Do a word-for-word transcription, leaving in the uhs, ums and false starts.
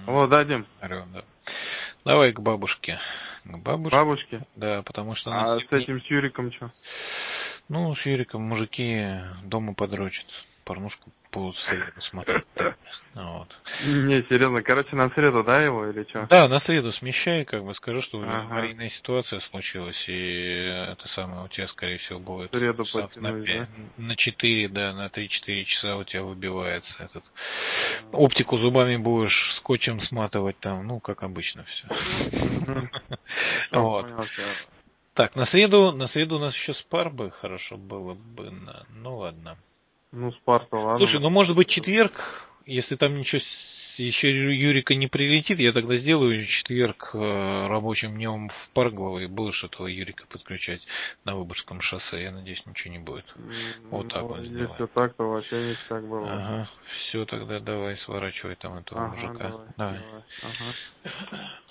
Алло, да, Дим? Орел, да. Давай к бабушке. К бабушке? Бабушке? Да, потому что она А с сегодня... этим с Юриком что? Ну, с Юриком мужики дома подрочат. Порнушку будут в среду смотреть. Вот. Не, серьезно, короче, на среду, да, его или что? Да, на среду смещай, как бы скажу, что Ага. аварийная ситуация случилась, и это самое у тебя, скорее всего, будет В среду часов на подтянуть, пять, да? на четыре, да, на три-четыре часа у тебя выбивается этот. Оптику зубами будешь скотчем сматывать там, ну, как обычно все. Угу. Все, Вот. понял тебя. Так, на среду, на среду у нас еще спар бы хорошо было бы, на... ну ладно. Ну, Спарта, ладно. Слушай, ну может быть четверг, если там ничего с- еще Юрика не прилетит, я тогда сделаю четверг э, рабочим днем в Парглово и будешь этого Юрика подключать на Выборгском шоссе. Я надеюсь, ничего не будет. Вот так Ну, вот сделай. если так, то вообще ништяк было. Ага, все, тогда давай сворачивай там этого Ага, мужика. давай, Давай. давай, ага.